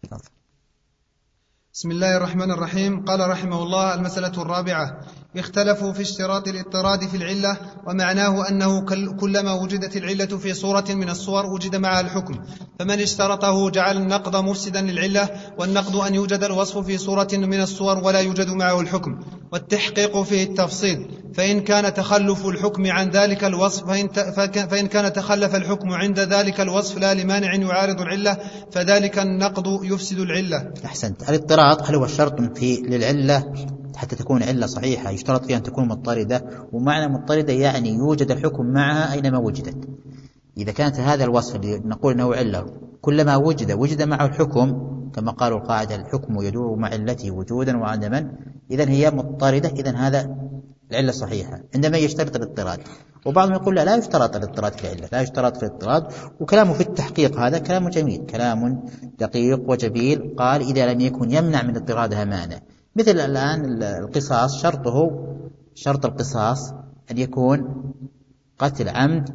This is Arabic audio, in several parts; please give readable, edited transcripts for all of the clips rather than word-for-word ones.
بسم الله الرحمن الرحيم. قال رحمه الله: المسألة الرابعة: اختلفوا في اشتراط الاضطراد في العلة، ومعناه أنه كلما وجدت العلة في صورة من الصور وجد معها الحكم، فمن اشترطه جعل النقض مفسدا للعلة، والنقض أن يوجد الوصف في صورة من الصور ولا يوجد معه الحكم، والتحقيق فيه التفصيل، فإن كان تخلف الحكم عن ذلك الوصف فإن كان تخلف الحكم عند ذلك الوصف لا لمانع يعارض العلة فذلك النقض يفسد العلة. أحسنت. الاضطراد هل هو شرط للعلة حتى تكون علة صحيحة؟ يشترط فيها أن تكون مضطردة، ومعنى مضطردة يعني يوجد الحكم معها أينما وجدت. إذا كانت هذا الوصف اللي نقول أنه علة كلما وجد معه الحكم، كما قالوا القاعدة: الحكم يدور مع علته وجودا وعدما، إذن هي مضطردة، إذن هذا العلة صحيحة. عندما يشترط الاضطراد، وبعضهم يقول لا يشترط الاضطراد في العلة، لا يشترط في الاضطراد، وكلامه في التحقيق هذا كلام جميل، كلام دقيق وجميل. قال: إذا لم يكن يمنع من اضطرادها مانع، مثل الآن القصاص، شرط القصاص أن يكون قتل عمد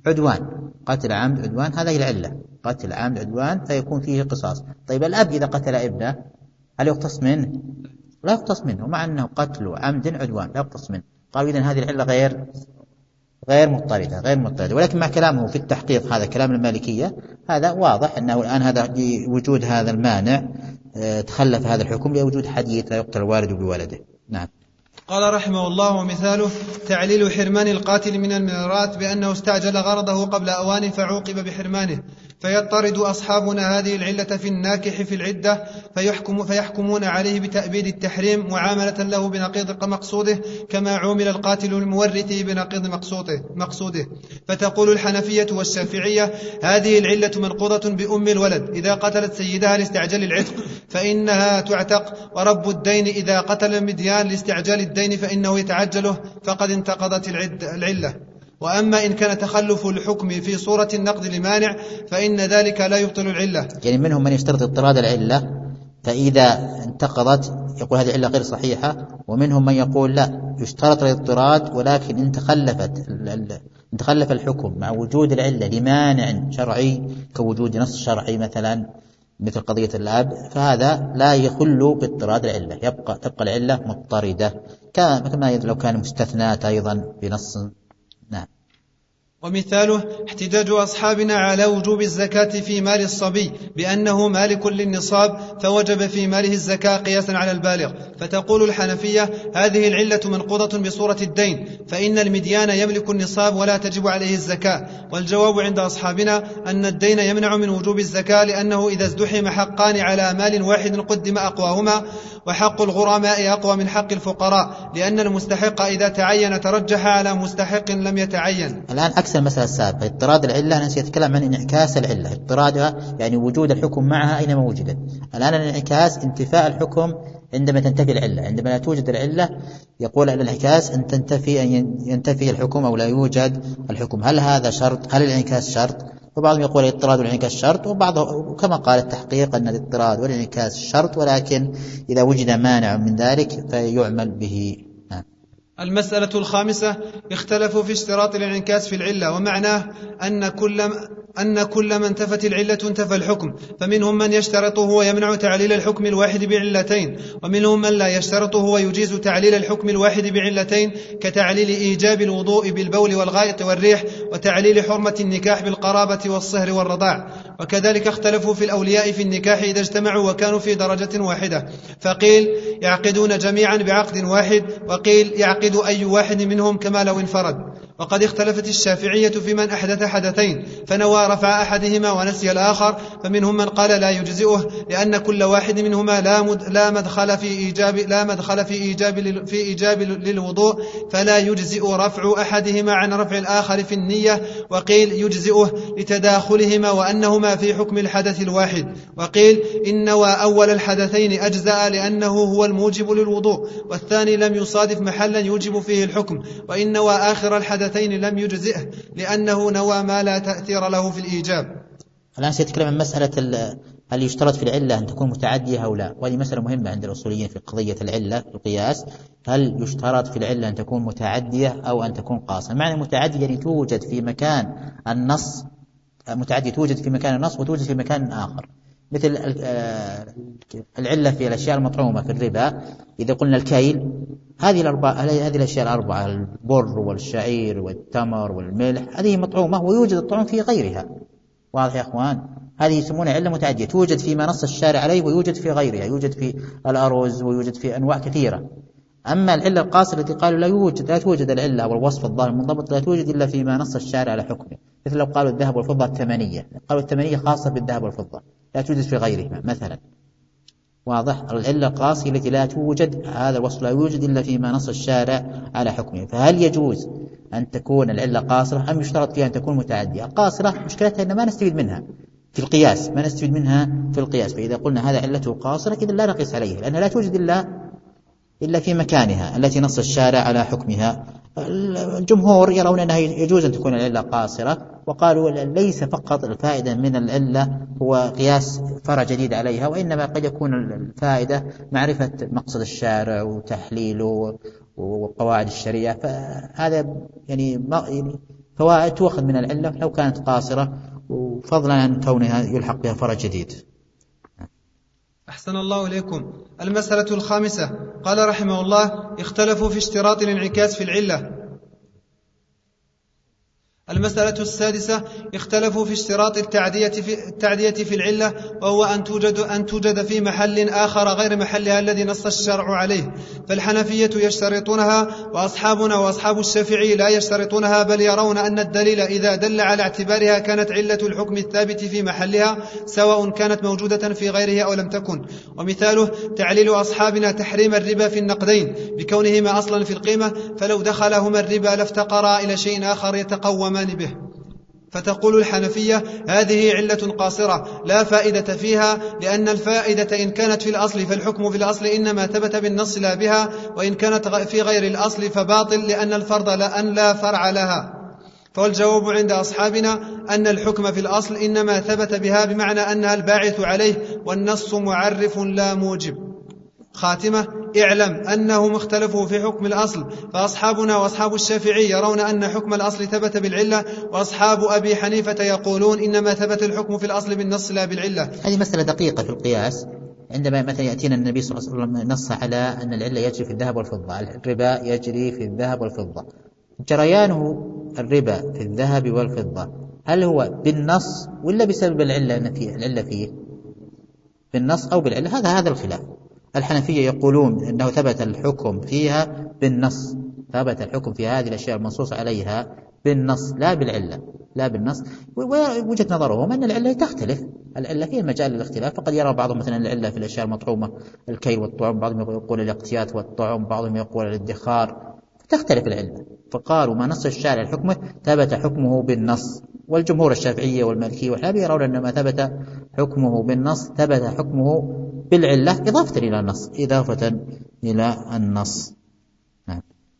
عدوان، هذه العلة، قتل عمد عدوان فيكون فيه قصاص. طيب الأب إذا قتل ابنه هل يقتص منه؟ لا يقتص منه، مع أنه قتل عمد عدوان لا يقتص منه. قالوا إذن هذه العلة غير مضطردة. ولكن مع كلامه في التحقيق، هذا كلام المالكية، هذا واضح أنه الآن هذا لوجود هذا المانع تخلف هذا الحكم لوجود حديث: لا يقتل الوالد بولده. نعم. قال رحمه الله: ومثاله تعليل حرمان القاتل من الميراث بأنه استعجل غرضه قبل أوانه فعوقب بحرمانه، فيضطرد أصحابنا هذه العلة في الناكح في العدة فيحكمون عليه بتأبيد التحريم معاملة له بنقيض مقصوده، كما عومل القاتل المورث بنقيض مقصوده. فتقول الحنفية والشافعية: هذه العلة منقوضة بأم الولد إذا قتلت سيدها لاستعجال العتق فإنها تعتق، ورب الدين إذا قتل المديان لاستعجال الدين فإنه يتعجله، فقد انتقضت العلة. وأما إن كان تخلف الحكم في صورة النقض لمانع فإن ذلك لا يبطل العلة. يعني منهم من يشترط اضطراد العلة، فإذا انتقضت يقول هذه العلة غير صحيحة، ومنهم من يقول لا، يشترط الاضطراد ولكن إن تخلف الحكم مع وجود العلة لمانع شرعي كوجود نص شرعي مثلا مثل قضية الأب، فهذا لا يخل باضطراد العلة، تبقى العلة مضطردة، كما لو كان مستثنات أيضا بنص. نعم. ومثاله احتجاج أصحابنا على وجوب الزكاة في مال الصبي بأنه مالك للنصاب فوجب في ماله الزكاة قياسا على البالغ. فتقول الحنفية: هذه العلة منقوضة بصورة الدين، فإن المديان يملك النصاب ولا تجب عليه الزكاة. والجواب عند أصحابنا أن الدين يمنع من وجوب الزكاة، لأنه إذا ازدحم حقان على مال واحد قدم أقواهما، وحق الغرماء أقوى من حق الفقراء، لأن المستحق إذا تعين ترجح على مستحق لم يتعين. الآن عكس المسألة السابقة، اضطراد العلة ناس يتكلم عن انعكاس العلة، اضطرادها يعني وجود الحكم معها أينما وجدت. الآن الانعكاس انتفاء الحكم عندما تنتفي العلة، عندما لا توجد العلة يقول الانعكاس أن ينتفي الحكم أو لا يوجد الحكم. هل هذا شرط؟ هل الانعكاس شرط؟ وبعضهم يقول الاضطراد والانعكاس شرط، وبعضهم كما قال التحقيق أن الاضطراد والانعكاس شرط، ولكن إذا وجد مانع من ذلك فيعمل به. المسألة الخامسة: اختلفوا في اشتراط الانعكاس في العلة، ومعناه أن كل ما انتفت العلة انتفى الحكم، فمنهم من يشترطه ويمنع تعليل الحكم الواحد بعلتين، ومنهم من لا يشترطه ويجيز تعليل الحكم الواحد بعلتين، كتعليل إيجاب الوضوء بالبول والغائط والريح، وتعليل حرمة النكاح بالقرابة والصهر والرضاع. وكذلك اختلفوا في الأولياء في النكاح إذا اجتمعوا وكانوا في درجة واحدة، فقيل يعقدون جميعا بعقد واحد، وقيل يعقد أي واحد منهم كما لو انفرد. وقد اختلفت الشافعية في من أحدث حدثين فنوى رفع أحدهما ونسي الآخر، فمنهم من قال لا يجزئه، لأن كل واحد منهما لا مدخل في إيجاب للوضوء، فلا يجزئ رفع أحدهما عن رفع الآخر في النية. وقيل يجزئه لتداخلهما وأنهما في حكم الحدث الواحد. وقيل إن أول الحدثين أجزأ لأنه هو الموجب للوضوء، والثاني لم يصادف محلا يوجب فيه الحكم، وإن آخر الحدثين لم يجزئه لأنه نوى ما لا تأثير له في الإيجاب. الآن سيتكلم عن مسألة هل يشترط في العلة أن تكون متعدية أو لا، وهذه مسألة مهمة عند الأصوليين في قضية العلة في القياس. هل يشترط في العلة أن تكون متعدية أو أن تكون قاصرة؟ معنى متعدية يعني توجد في مكان النص، متعدية توجد في مكان النص وتوجد في مكان آخر. مثل العلة في الأشياء المطعومة في الربا، إذا قلنا الكيل، هذه الأشياء الأربعة، البر والشعير والتمر والملح، هذه مطعومة ويوجد الطعم في غيرها. واضح يا أخوان؟ هذه يسمونها علة متعدية، توجد فيما نص الشارع عليه ويوجد في غيرها، يوجد في الأرز ويوجد في أنواع كثيرة. أما العلة القاصرة التي قالوا لا توجد العلة أو الوصف الظاهر المنضبط لا توجد إلا فيما نص الشارع على حكمه، مثل لو قالوا الذهب والفضة الثمنية، قالوا الثمنية خاصة بالذهب والفضة لا توجد في غيرهما مثلا. واضح؟ العلة القاصرة التي لا توجد، هذا الوصف لا يوجد إلا فيما نص الشارع على حكمه. فهل يجوز أن تكون العلة قاصرة أم يشترط فيها أن تكون متعدية؟ القاصرة مشكلتها أن ما نستفيد منها في القياس، ما نستفيد منها في القياس، فإذا قلنا هذا علته قاصرة إذا لا نقيس عليه، لأنها لا توجد إلا في مكانها التي نص الشارع على حكمها. الجمهور يرون أنها يجوز أن تكون العلة قاصرة، وقالوا ليس فقط الفائدة من العلة هو قياس فرع جديد عليها، وإنما قد يكون الفائدة معرفة مقصد الشارع وتحليله وقواعد الشريعة. فهذا يعني فوائد تؤخذ من العلة لو كانت قاصرة، وفضلا عن كونها يلحق بها فرع جديد. أحسن الله إليكم. المسألة الخامسة، قال رحمه الله: اختلفوا في اشتراط الانعكاس في العلة. المسألة السادسة، اختلفوا في اشتراط التعدية في العلة، وهو أن توجد في محل آخر غير محلها الذي نص الشرع عليه. فالحنفية يشترطونها، وأصحابنا وأصحاب الشافعي لا يشترطونها، بل يرون أن الدليل إذا دل على اعتبارها كانت علة الحكم الثابت في محلها، سواء كانت موجودة في غيره أو لم تكن. ومثاله تعليل أصحابنا تحريم الربا في النقدين بكونهما أصلا في القيمة، فلو دخلهما الربا لافتقرا إلى شيء آخر يتقومان به. فتقول الحنفية: هذه علة قاصرة لا فائدة فيها، لأن الفائدة إن كانت في الأصل فالحكم في الأصل إنما ثبت بالنص لا بها، وإن كانت في غير الأصل فباطل، لأن الفرض لا فرع لها. فالجواب عند أصحابنا أن الحكم في الأصل إنما ثبت بها، بمعنى أنها الباعث عليه، والنص معرف لا موجب. خاتمة: اعلم أنهم اختلفوا في حكم الأصل، فأصحابنا وأصحاب الشافعي يرون أن حكم الأصل ثبت بالعلة، وأصحاب أبي حنيفة يقولون إنما ثبت الحكم في الأصل بالنص لا بالعلة. هذه مسألة دقيقة في القياس. عندما مثلا يأتينا النبي صلى الله عليه وسلم نص على أن العلة يجري في الذهب والفضة، الربا يجري في الذهب والفضة، جريانه الربا في الذهب والفضة هل هو بالنص ولا بسبب العلة فيه بالنص أو بالعلة؟ هذا الخلاف. الحنفية يقولون أنه ثبت الحكم فيها بالنص، ثبت الحكم في هذه الأشياء المنصوص عليها بالنص لا بالعلة، لا بالنص. ووجهة نظرهم أن العلة تختلف، العلة فيها مجال للاختلاف، فقد يرى بعضهم مثلا العلة في الأشياء المطعومة الكي والطعم، بعضهم يقول الاقتيات والطعم، بعضهم يقول الادخار، تختلف العلة. فقالوا ما نص الشارع الحكمة ثبت حكمه بالنص، والجمهور الشافعية والمالكية والحنابلة يرون أن ما ثبت حكمه بالنص ثبت حكمه بالعلة إضافة إلى النص. نعم.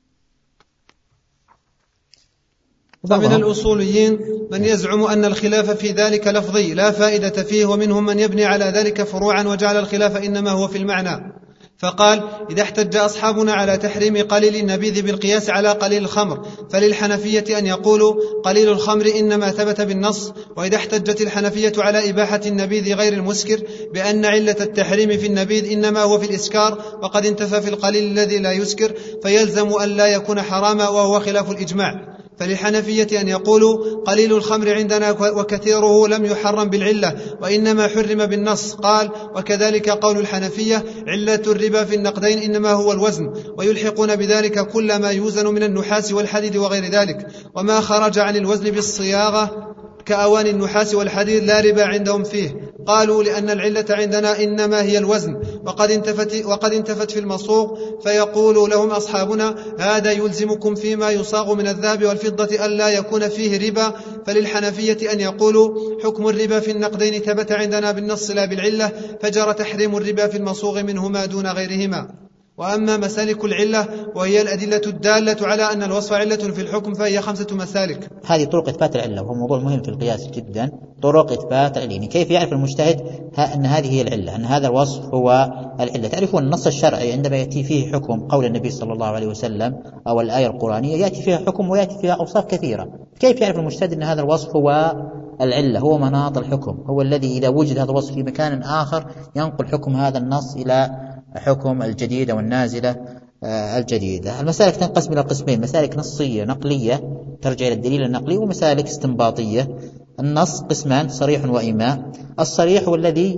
ومن الأصوليين من يزعم أن الخلاف في ذلك لفظي لا فائدة فيه، ومنهم من يبني على ذلك فروعا وجعل الخلاف إنما هو في المعنى. فقال: إذا احتج أصحابنا على تحريم قليل النبيذ بالقياس على قليل الخمر، فللحنفية أن يقولوا قليل الخمر إنما ثبت بالنص. وإذا احتجت الحنفية على إباحة النبيذ غير المسكر بأن علة التحريم في النبيذ إنما هو في الإسكار، وقد انتفى في القليل الذي لا يسكر، فيلزم أن لا يكون حراما، وهو خلاف الإجماع. فللحنفية أن يقولوا قليل الخمر عندنا وكثيره لم يحرم بالعلة، وإنما حرم بالنص. قال: وكذلك قول الحنفية علة الربا في النقدين إنما هو الوزن، ويلحقون بذلك كل ما يوزن من النحاس والحديد وغير ذلك، وما خرج عن الوزن بالصياغة كأواني النحاس والحديد لا ربا عندهم فيه. قالوا: لأن العلة عندنا إنما هي الوزن، وقد انتفت في المصوغ. فيقول لهم أصحابنا: هذا يلزمكم فيما يصاغ من الذهب والفضة ألا يكون فيه ربا. فللحنفية أن يقولوا حكم الربا في النقدين ثبت عندنا بالنص لا بالعلة، فجرى تحريم الربا في المصوغ منهما دون غيرهما. وأما مسالك العلة وهي الأدلة الدالة على أن الوصف علة في الحكم فهي 5 مسالك. هذه طرق إثبات العلة، وهو موضوع مهم في القياس جدا. طرق إثبات العلة، يعني كيف يعرف المجتهد أن هذه هي العلة، أن هذا الوصف هو العلة. تعرفون النص الشرعي عندما يأتي فيه حكم قول النبي صلى الله عليه وسلم أو الآية القرآنية يأتي فيها حكم ويأتي فيها أوصاف كثيرة. كيف يعرف المجتهد أن هذا الوصف هو العلة هو مناط الحكم، هو الذي إذا وجد هذا الوصف في مكان آخر ينقل حكم هذا النص إلى حكم الجديدة والنازلة الجديدة. المسالك تنقسم إلى قسمين: مسالك نصية نقلية ترجع إلى الدليل النقلي، ومسالك استنباطية. النص قسمان: صريح وإيماء. الصريح هو الذي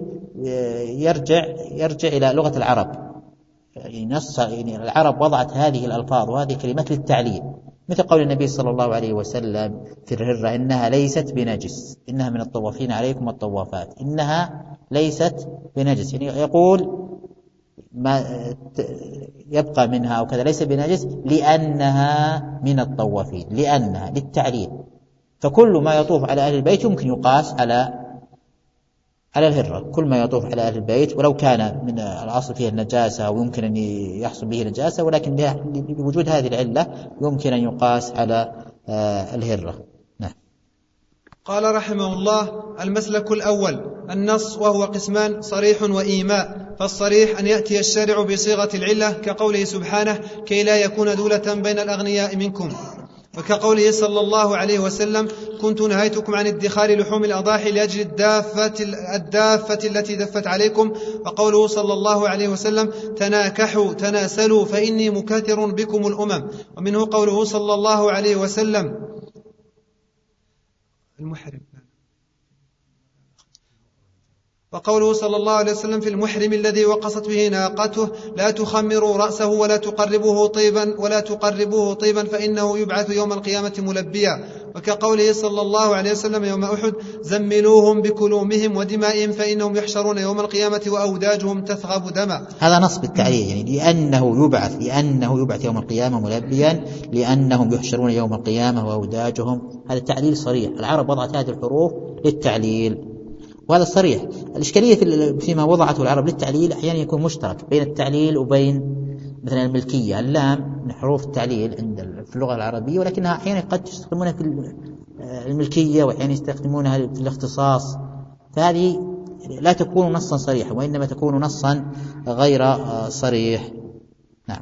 يرجع إلى لغة العرب، يعني العرب وضعت هذه الألفاظ وهذه الكلمات للتعليل، مثل قول النبي صلى الله عليه وسلم في الهرة: إنها ليست بنجس، إنها من الطوافين عليكم والطوافات. إنها ليست بنجس يعني يقول ما يبقى منها أو كذا ليس بنجس لأنها من الطوافين، لأنها للتعليل. فكل ما يطوف على أهل البيت يمكن يقاس على الهرة، كل ما يطوف على أهل البيت ولو كان من الأصل فيه النجاسة ويمكن أن يحصل به نجاسة، ولكن بوجود هذه العلة يمكن أن يقاس على الهرة. نعم. قال رحمه الله: المسلك الأول النص، وهو قسمان: صريح وإيماء. فالصريح أن يأتي الشارع بصيغة العلة كقوله سبحانه: كي لا يكون دولة بين الأغنياء منكم، وكقوله صلى الله عليه وسلم: كنت نهيتكم عن ادخار لحوم الأضاحي لأجل الدافة التي دفت عليكم. وقوله صلى الله عليه وسلم: تناكحوا تناسلوا فإني مكاثر بكم الأمم. ومنه قوله صلى الله عليه وسلم: وقوله صلى الله عليه وسلم في المحرم الذي وقصت به ناقته: لا تخمروا رأسه ولا تقربوه طيبا فإنه يبعث يوم القيامة ملبيا. وكقوله صلى الله عليه وسلم يوم أحد: زملوهم بكلومهم ودمائهم فإنهم يحشرون يوم القيامة وأوداجهم تثغب دما. هذا نص بالتعليل، يعني لأنه يبعث يوم القيامة ملبيا، لأنهم يحشرون يوم القيامة وأوداجهم. هذا تعليل صريح، العرب وضعت هذه الحروف للتعليل وهذا صريح. الإشكالية فيما وضعته العرب للتعليل أحيانا يكون مشترك بين التعليل وبين مثلا الملكية. اللام من حروف التعليل في اللغة العربية، ولكنها أحيانا قد يستخدمونها في الملكية وأحيانا يستخدمونها في الاختصاص، فهذه لا تكون نصا صريحا وإنما تكون نصا غير صريح. نعم.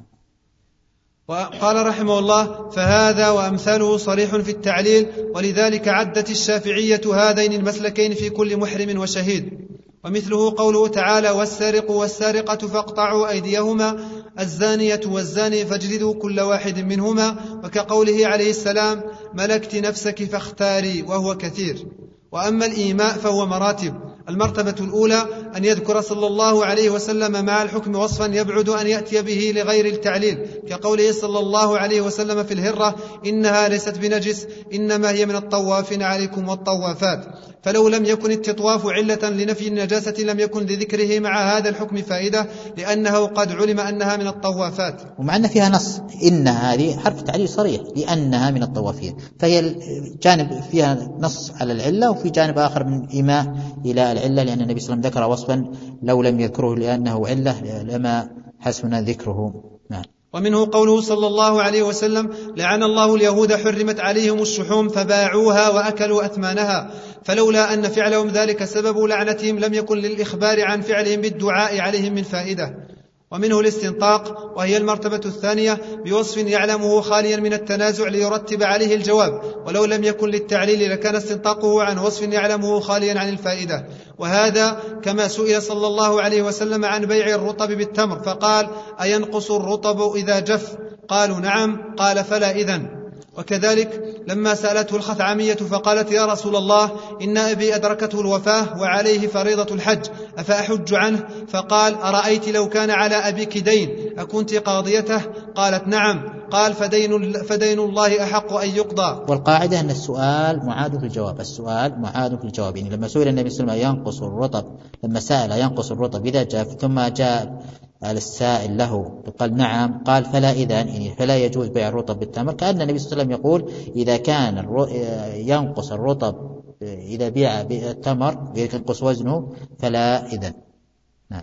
وقال رحمه الله: فهذا وأمثاله صريح في التعليل، ولذلك عدت الشافعية هذين المسلكين في كل محرم وشهيد. ومثله قوله تعالى: والسارق والسارقة فاقطعوا أيديهما، الزانية والزاني فاجلدوا كل واحد منهما. وكقوله عليه السلام: ملكت نفسك فاختاري، وهو كثير. وأما الإيماء فهو مراتب. المرتبة الأولى أن يذكر صلى الله عليه وسلم مع الحكم وصفا يبعد أن يأتي به لغير التعليل، كقوله صلى الله عليه وسلم في الهرة: إنها ليست بنجس، إنما هي من الطوافين عليكم والطوافات. فلو لم يكن التطواف علة لنفي النجاسة لم يكن لذكره مع هذا الحكم فائدة، لأنه قد علم أنها من الطوافات. ومع أن فيها نص، إن هذه حرف تعليل صريح لأنها من الطوافين، فهي جانب فيها نص على العلة، وفي جانب آخر من إيماء إلى العلة، لأن النبي صلى الله عليه وسلم ذكر وصفا لو لم يذكره لأنه علة لما حسن ذكره. نعم. ومنه قوله صلى الله عليه وسلم: لعن الله اليهود حرمت عليهم الشحوم فباعوها وأكلوا أثمانها. فلولا أن فعلهم ذلك سبب لعنتهم لم يكن للإخبار عن فعلهم بالدعاء عليهم من فائدة. ومنه الاستنطاق، وهي المرتبة الثانية، بوصف يعلمه خاليا من التنازع ليرتب عليه الجواب، ولو لم يكن للتعليل لكان استنطاقه عن وصف يعلمه خاليا عن الفائدة. وهذا كما سئل صلى الله عليه وسلم عن بيع الرطب بالتمر فقال: أينقص الرطب إذا جف؟ قالوا: نعم. قال: فلا إذن. وكذلك لما سألته الخثعمية فقالت: يا رسول الله، إن أبي أدركته الوفاة وعليه فريضة الحج، أفأحج عنه؟ فقال: أرأيت لو كان على أبيك دين أكنت قاضيته؟ قالت: نعم. قال: فدين الله أحق أن يقضى. والقاعدة أن السؤال معاد في الجواب، السؤال معاد في الجواب. يعني لما سئل النبي صلى الله عليه وسلم ينقص الرطب، لما سأل ينقص الرطب إذا جاف، ثم جاء السائل له قال: نعم. قال: فلا إذن، يعني فلا يجوز بيع الرطب بالتمر، كأن النبي صلى الله عليه وسلم يقول إذا كان ينقص الرطب إذا بيع بالتمر ينقص وزنه فلا إذن. نعم.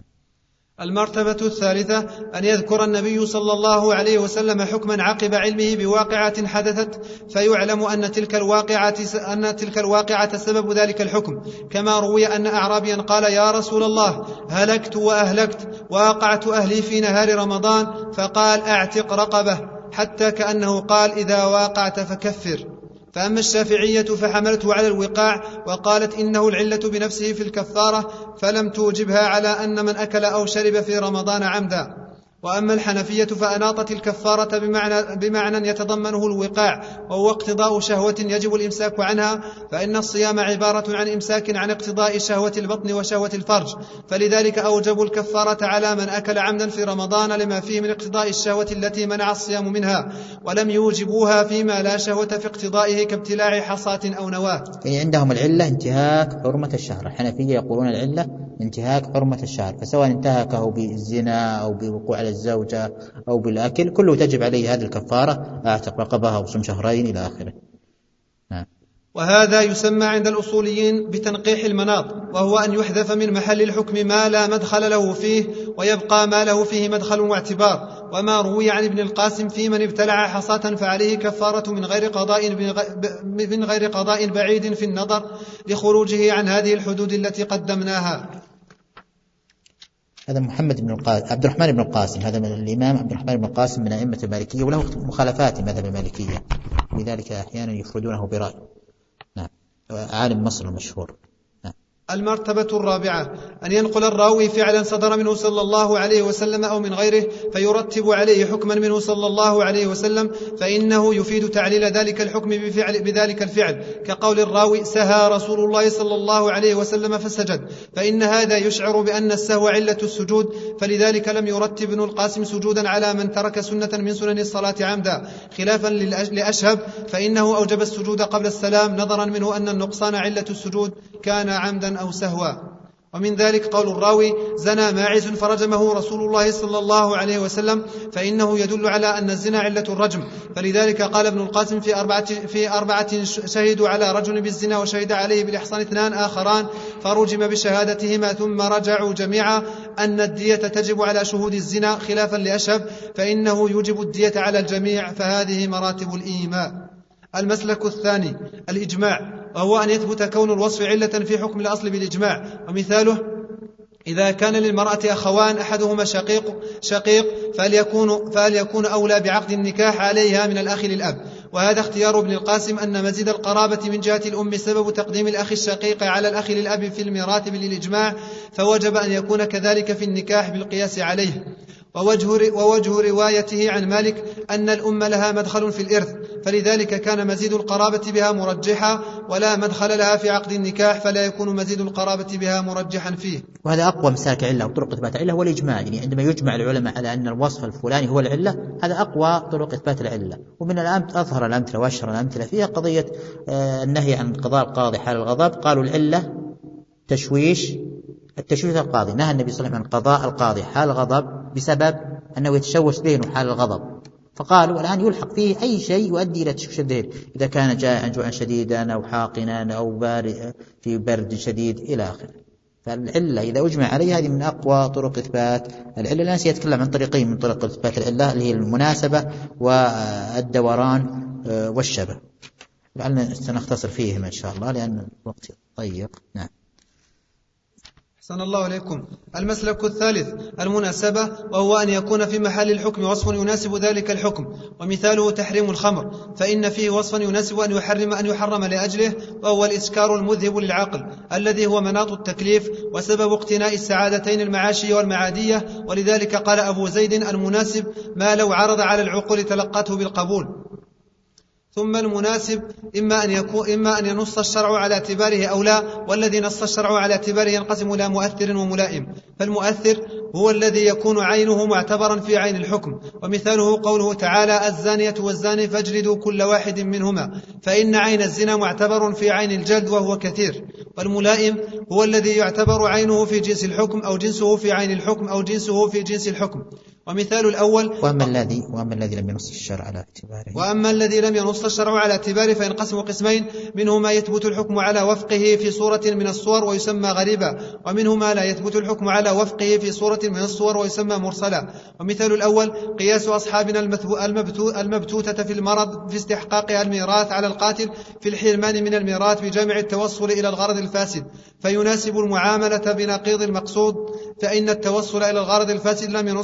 المرتبة الثالثة أن يذكر النبي صلى الله عليه وسلم حكما عقب علمه بواقعة حدثت فيعلم أن تلك الواقعة سبب ذلك الحكم، كما روي أن أعرابيا قال: يا رسول الله، هلكت وأهلكت وأقعت أهلي في نهار رمضان، فقال: أعتق رقبة، حتى كأنه قال: إذا واقعت فكفر. فأما الشافعية فحملته على الوقاع وقالت إنه العلة بنفسه في الكفارة فلم توجبها على أن من أكل أو شرب في رمضان عمدا. وأما الحنفية فأناطت الكفارة بمعنى يتضمنه الوقاع وهو اقتضاء شهوة يجب الإمساك عنها، فإن الصيام عبارة عن إمساك عن اقتضاء شهوة البطن وشهوة الفرج، فلذلك أوجبوا الكفارة على من أكل عمدا في رمضان لما فيه من اقتضاء الشهوة التي منع الصيام منها، ولم يوجبوها فيما لا شهوة في اقتضائه كابتلاع حصاة أو نواة. يعني عندهم العلة انتهاك حرمة الشهر، الحنفية يقولون العلة انتهاك حرمة الشهر، فسواء انتهكه بالزنا أو بوقوع على الزوجة أو بالأكل كله تجب عليه هذه الكفارة، أعتق رقبها وصم شهرين إلى آخره. وهذا يسمى عند الأصوليين بتنقيح المناط، وهو أن يحذف من محل الحكم ما لا مدخل له فيه ويبقى ما له فيه مدخل واعتبار. وما روي عن ابن القاسم في من ابتلع حصاة فعليه كفارة من غير قضاء بعيد في النظر لخروجه عن هذه الحدود التي قدمناها. هذا عبد الرحمن بن القاسم، هذا من الإمام عبد الرحمن بن القاسم من أئمة المالكية، وله مخالفات مذهب المالكية، لذلك أحيانا يفردونه برأي. نعم، عالم مصر المشهور. نعم. المرتبة الرابعة أن ينقل الراوي فعلا صدر منه صلى الله عليه وسلم أو من غيره فيرتب عليه حكما منه صلى الله عليه وسلم، فإنه يفيد تعليل ذلك الحكم بذلك الفعل، كقول الراوي سهى رسول الله صلى الله عليه وسلم فسجد، فإن هذا يشعر بأن السهو علة السجود، فلذلك لم يرتب ابن القاسم سجودا على من ترك سنة من سنن الصلاة عمدا، خلافا لأشهب فإنه أوجب السجود قبل السلام نظرا منه أن النقصان علة السجود كان عمدا أو سهوا. ومن ذلك قول الراوي زنى ماعز فرجمه رسول الله صلى الله عليه وسلم، فإنه يدل على أن الزنا علة الرجم، فلذلك قال ابن القاسم في أربعة شهدوا على رجل بالزنا وشهد عليه بالإحصان 2 آخران فرجم بشهادتهما ثم رجعوا جميعا أن الدية تجب على شهود الزنا، خلافا لأشهب فإنه يوجب الدية على الجميع، فهذه مراتب الإيماء. المسلك الثاني الإجماع، وهو أن يثبت كون الوصف علة في حكم الأصل بالإجماع، ومثاله إذا كان للمرأة أخوان أحدهما شقيق فليكون أولى بعقد النكاح عليها من الأخ للأب. وهذا اختيار ابن القاسم أن مزيد القرابة من جهة الأم سبب تقديم الأخ الشقيق على الأخ للأب في الميراث للإجماع، فوجب أن يكون كذلك في النكاح بالقياس عليه. ووجه روايته عن مالك أن الأم لها مدخل في الإرث، فلذلك كان مزيد القرابة بها مرجحا، ولا مدخل لها في عقد النكاح فلا يكون مزيد القرابة بها مرجحا فيه. وهذا أقوى مسالك علة وطرق إثبات العلة هو الإجماع، يعني عندما يجمع العلماء على أن الوصف الفلاني هو العلة هذا أقوى طرق إثبات العلة. ومن أظهر الأمثلة وأشهر الأمثلة فيها قضية النهي عن قضاء القاضي حال الغضب، قالوا العلة التشويش القاضي، نهى النبي صلى الله عليه وسلم عن قضاء القاضي حال الغضب بسبب أنه يتشوش ذهنه حال الغضب، فقالوا الآن يلحق فيه أي شيء يؤدي إلى تشويش الذهن، إذا كان جوعا شديدا أو حاقنا أو في برد شديد إلى آخره. فالعلة إذا أجمع عليها هذه من أقوى طرق إثبات العلة. الآن سيتكلم عن طريقين من طرق إثبات العلة اللي هي المناسبة والدوران والشبه، لعلنا سنختصر فيهما إن شاء الله لأن الوقت ضيق. نعم. أحسن الله عليكم. المسلك الثالث المناسبة، وهو أن يكون في محل الحكم وصف يناسب ذلك الحكم، ومثاله تحريم الخمر، فإن فيه وصفا يناسب أن يحرم لأجله، وهو الإسكار المذهب للعقل الذي هو مناط التكليف وسبب اقتناء السعادتين المعاشية والمعادية، ولذلك قال أبو زيد المناسب ما لو عرض على العقول تلقته بالقبول. ثم المناسب إما أن ينص الشرع على اعتباره أو لا، والذي نص الشرع على اعتباره ينقسم إلى مؤثر وملائم. فالمؤثر هو الذي يكون عينه معتبرا في عين الحكم، ومثاله قوله تعالى الزانية والزاني فاجلدوا كل واحد منهما، فإن عين الزنا معتبر في عين الجلد وهو كثير. والملائم هو الذي يعتبر عينه في جنس الحكم أو جنسه في عين الحكم أو جنسه في جنس الحكم. ومثال الأول وأما الذي لم ينص الشرع على اعتباره، وأما الذي لم ينص الشرع على اعتباره فينقسم قسمين، منه ما يثبت الحكم على وفقه في صورة من الصور ويسمى غريبا، ومنه ما لا يثبت الحكم على وفقه في صورة من الصور ويسمى مرسلا. ومثال الأول قياس أصحابنا المبتوتة في المرض في استحقاقها الميراث على القاتل في الحرمان من الميراث بجمع التوصل إلى الغرض الفاسد، فيناسب المعاملة بنقيض المقصود، فإن التوصل إلى الغرض الفاسد لم ينص الشرع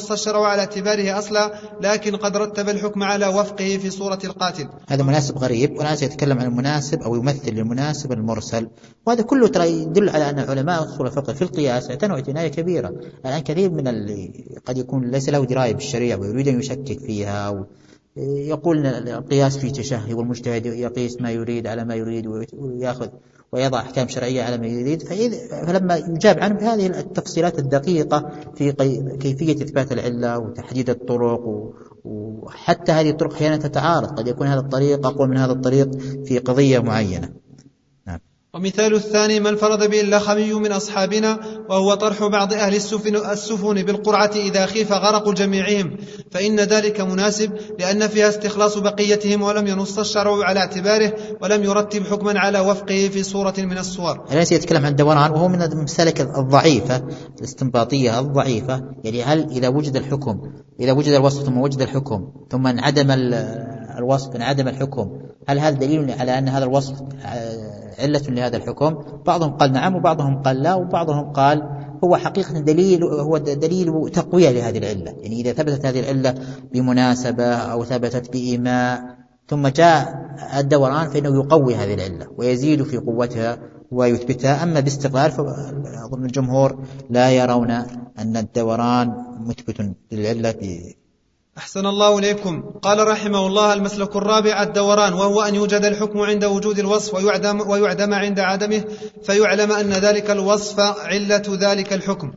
على اعتباره أصلا، لكن قد رتب الحكم على وفقه في صورة القاتل. هذا مناسب غريب، وناس يتكلم عن المناسب أو يمثل المناسب المرسل، وهذا كله ترى يدل على أن علماء أصول الفقه في القياس اعتنوا عناية كبيرة. الآن كثير من اللي قد يكون ليس له دراية بالشريعة ويريد أن يشكك فيها يقول القياس فيه تشهي، والمجتهد يقيس ما يريد على ما يريد ويأخذ ويضع أحكام شرعية على ما يريد. فلما يجاب عنه بهذه التفصيلات الدقيقة في كيفية إثبات العلة وتحديد الطرق، وحتى هذه الطرق أحيانا تتعارض، قد يكون هذا الطريق أقوى من هذا الطريق في قضية معينة. نعم. ومثال الثاني ما انفرد به اللخمي من أصحابنا، وهو طرح بعض أهل السفن بالقرعة إذا خيف غرق جميعهم، فإن ذلك مناسب لأن فيها استخلاص بقيتهم، ولم ينص الشرع على اعتباره، ولم يرتب حكما على وفقه في صورة من الصور. الناس يتكلم عن الدوران، وهو من المسالك الضعيفة الاستنباطية الضعيفة. يعني هل إذا وجد الحكم، إذا وجد الوصف ثم وجد الحكم ثم انعدم الوصف انعدم الحكم، هل هذا دليل على أن هذا الوصف علة لهذا الحكم؟ بعضهم قال نعم، وبعضهم قال لا، وبعضهم قال هو حقيقة دليل، هو دليل تقوية لهذه العلة. يعني إذا ثبتت هذه العلة بمناسبة أو ثبتت بإيماء ثم جاء الدوران فإنه يقوي هذه العلة ويزيد في قوتها ويثبتها. أما باستقلال فأظن الجمهور لا يرون أن الدوران مثبت للعلة. أحسن الله إليكم. قال رحمه الله: المسلك الرابع الدوران، وهو أن يوجد الحكم عند وجود الوصف ويعدم عند عدمه، فيعلم أن ذلك الوصف علة ذلك الحكم.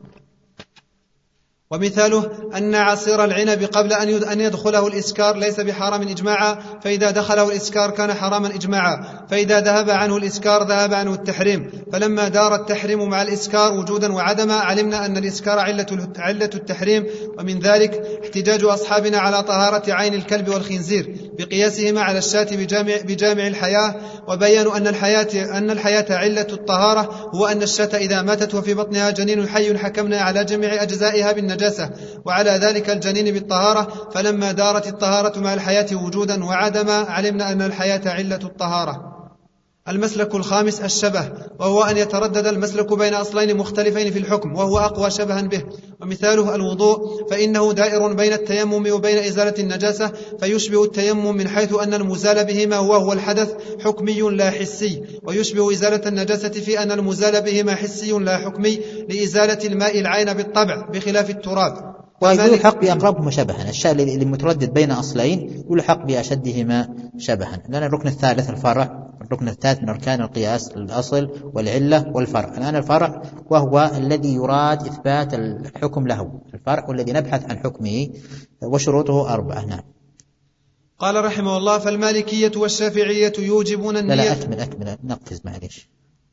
ومثاله أن عصير العنب قبل أن يدخله الإسكار ليس بحرام إجماعا، فإذا دخله الإسكار كان حراما إجماعا، فإذا ذهب عنه الإسكار ذهب عنه التحريم. فلما دار التحريم مع الإسكار وجودا وعدما علمنا أن الإسكار علة التحريم. ومن ذلك احتجاج أصحابنا على طهارة عين الكلب والخنزير بقياسهما على الشاة بجامع الحياة، وبيانوا أن الحياة علة الطهارة، هو أن الشاة إذا ماتت وفي بطنها جنين حي حكمنا على جميع أجزائها بالنجاسة وعلى ذلك الجنين بالطهارة. فلما دارت الطهارة مع الحياة وجودا وعدما علمنا أن الحياة علة الطهارة. المسلك الخامس الشبه، وهو أن يتردد المسلك بين أصلين مختلفين في الحكم، وهو أقوى شبها به. ومثاله الوضوء، فإنه دائر بين التيمم وبين إزالة النجاسة، فيشبه التيمم من حيث أن المزال بهما وهو الحدث حكمي لا حسي، ويشبه إزالة النجاسة في أن المزال بهما حسي لا حكمي، لإزالة الماء العين بالطبع بخلاف التراب. ويلحق بأقربهما شبها. الشيء اللي متردد بين أصلين يلحق بأشدهما شبها، لأن الركن الثالث الفرع، الركن الثالث من أركان القياس الأصل والعلة والفرع. الآن الفرع وهو الذي يراد إثبات الحكم له، الفرع والذي نبحث عن حكمه، وشروطه 4. نعم. قال رحمه الله: فالمالكية والشافعية يوجبون النية. لا أكمل نقفز معليش.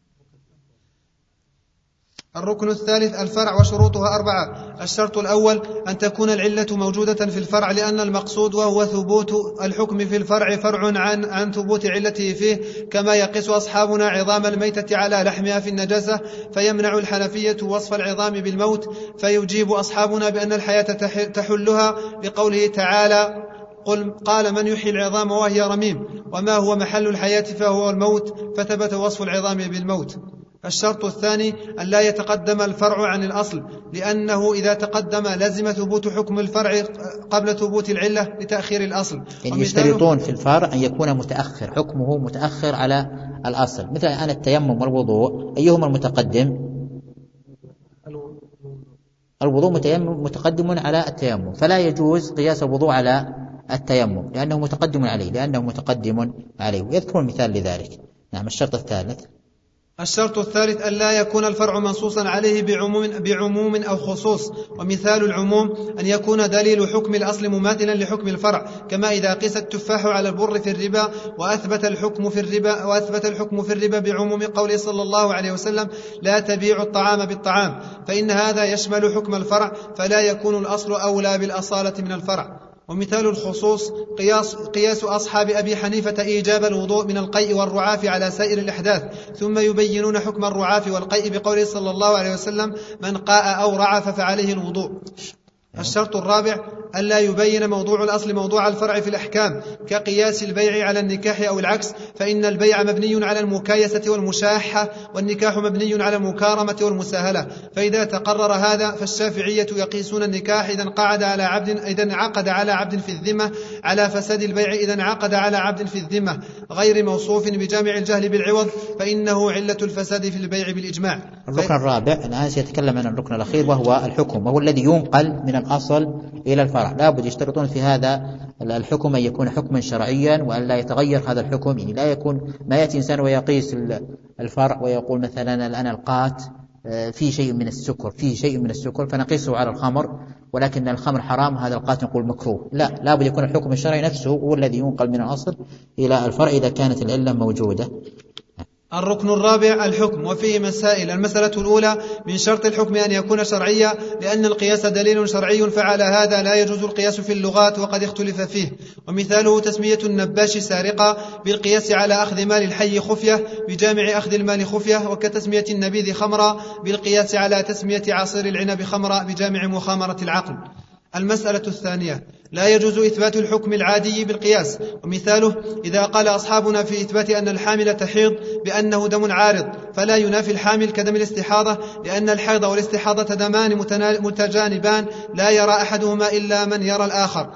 الركن الثالث الفرع وشروطها 4. الشرط الأول أن تكون العلة موجودة في الفرع، لأن المقصود وهو ثبوت الحكم في الفرع فرع عن ثبوت علته فيه، كما يقيس أصحابنا عظام الميتة على لحمها في النجاسة، فيمنع الحنفية وصف العظام بالموت، فيجيب أصحابنا بأن الحياة تحلها، لقوله تعالى: قال من يحيي العظام وهي رميم، وما هو محل الحياة فهو الموت، فثبت وصف العظام بالموت. الشرط الثاني أن لا يتقدم الفرع عن الأصل، لأنه إذا تقدم لازم ثبوت حكم الفرع قبل ثبوت العلة لتأخير الأصل. يعني يشترطون في الفرع أن يكون متأخر، حكمه متأخر على الأصل. مثل الآن التيمم والوضوء، أيهما المتقدم؟ الوضوء متقدم على التيمم، فلا يجوز قياس الوضوء على التيمم لأنه متقدم عليه، ويذكر مثال لذلك. نعم. الشرط الثالث. الشرط الثالث أن لا يكون الفرع منصوصا عليه بعموم أو خصوص. ومثال العموم أن يكون دليل حكم الأصل مماثلا لحكم الفرع، كما إذا قيس التفاح على البر في الربا وأثبت الحكم في الربا بعموم قوله صلى الله عليه وسلم: لا تبيع الطعام بالطعام، فإن هذا يشمل حكم الفرع، فلا يكون الأصل أولى بالأصالة من الفرع. ومثال الخصوص قياس أصحاب أبي حنيفة إيجاب الوضوء من القيء والرعاف على سائر الأحداث، ثم يبينون حكم الرعاف والقيء بقوله صلى الله عليه وسلم: من قاء أو رعف فعليه الوضوء. الشرط الرابع ألا يبين موضوع الأصل موضوع الفرع في الأحكام كقياس البيع على النكاح أو العكس، فإن البيع مبني على المكايسة والمشاحة، والنكاح مبني على المكارمة والمساهلة. فإذا تقرر هذا فالشافعية يقيسون النكاح إذا انعقد على عبد في الذمة على فساد البيع إذا انعقد على عبد في الذمة غير موصوف بجامع الجهل بالعوض، فإنه علة الفساد في البيع بالإجماع. الركن الرابع الآن سيتكلم عن الركن الأخير وهو الحكم، وهو الذي ينقل من الأصل إلى الفرع. لا بد يشترطون في هذا الحكم أن يكون حكما شرعيا وأن لا يتغير هذا الحكم، يعني لا يكون ما يأتي إنسان ويقيس الفرع ويقول مثلا الآن القات في شيء من السكر فنقيسه على الخمر، ولكن الخمر حرام هذا القات نقول مكروه. لا بد يكون الحكم الشرعي نفسه هو الذي ينقل من الأصل إلى الفرع إذا كانت العلة موجودة. الركن الرابع الحكم، وفيه مسائل. المسألة الأولى: من شرط الحكم أن يكون شرعيا، لأن القياس دليل شرعي، فعلى هذا لا يجوز القياس في اللغات وقد اختلف فيه. ومثاله تسمية النباش سارقة بالقياس على أخذ مال الحي خفية بجامع أخذ المال خفية، وكتسمية النبيذ خمرا بالقياس على تسمية عصير العنب خمرا بجامع مخامرة العقل. المسألة الثانية: لا يجوز إثبات الحكم العادي بالقياس. ومثاله: إذا قال أصحابنا في إثبات أن الحامل تحيض بأنه دم عارض، فلا ينافي الحامل كدم الاستحاضة، لأن الحيض والاستحاضة دمان متجانبان لا يرى أحدهما إلا من يرى الآخر.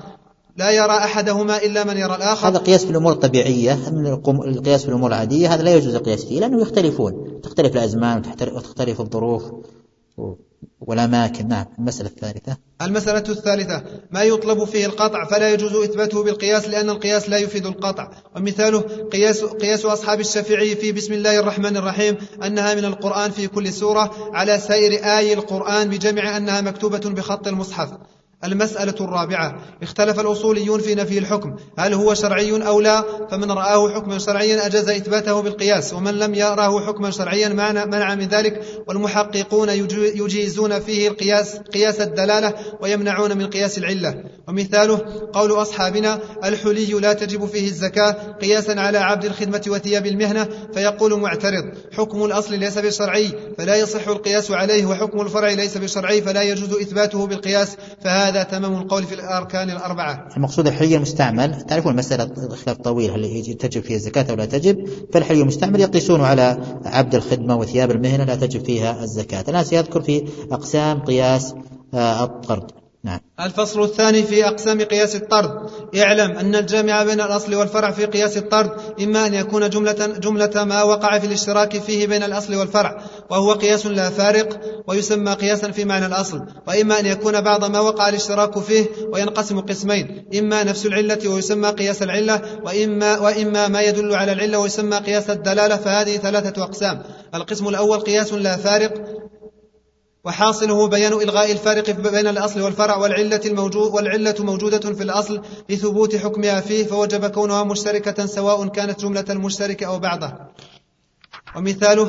هذا قياس في الأمور الطبيعية. القياس في الأمور العادية هذا لا يجوز القياس فيه، لأنه تختلف الأزمان وتختلف الظروف والأماكن. نعم. المسألة الثالثة: ما يطلب فيه القطع فلا يجوز إثباته بالقياس، لأن القياس لا يفيد القطع. ومثاله قياس أصحاب الشافعي في بسم الله الرحمن الرحيم أنها من القرآن في كل سورة على سائر آي القرآن بجمع أنها مكتوبة بخط المصحف. المسألة الرابعة: اختلف الأصوليون في نفي الحكم هل هو شرعي أو لا، فمن رآه حكما شرعيا أجاز إثباته بالقياس، ومن لم يراه حكما شرعيا منع من ذلك. والمحققون يجيزون فيه قياس الدلالة ويمنعون من قياس العلة. ومثاله قول أصحابنا: الحلي لا تجب فيه الزكاة قياسا على عبد الخدمة وثياب المهنة، فيقول معترض: حكم الأصل ليس بشرعي فلا يصح القياس عليه، وحكم الفرع ليس بشرعي فلا يجوز إثباته بالقياس، فهذا تمام القول في الأركان الأربعة. المقصود الحلي المستعمل، تعرفون المسألة خلاف طويل هل تجب فيها الزكاة أو لا تجب، فالحلي المستعمل يقيسون على عبد الخدمة وثياب المهنة لا تجب فيها الزكاة. الآن سيذكر في أقسام قياس الطرد. نعم. الفصل الثاني في أقسام قياس الطرد. اعلم أن الجامع بين الأصل والفرع في قياس الطرد إما أن يكون جملة ما وقع في الاشتراك فيه بين الأصل والفرع وهو قياس لا فارق ويسمى قياسا في معنى الأصل، وإما أن يكون بعض ما وقع الاشتراك فيه وينقسم قسمين: إما نفس العلة ويسمى قياس العلة، وإما ما يدل على العلة ويسمى قياس الدلالة. فهذه 3 أقسام. القسم الأول قياس لا فارق، وحاصله بيان إلغاء الفارق بين الأصل والفرع، والعلة موجودة في الأصل لثبوت حكمها فيه، فوجب كونها مشتركة سواء كانت جملة المشترك أو بعضها. ومثاله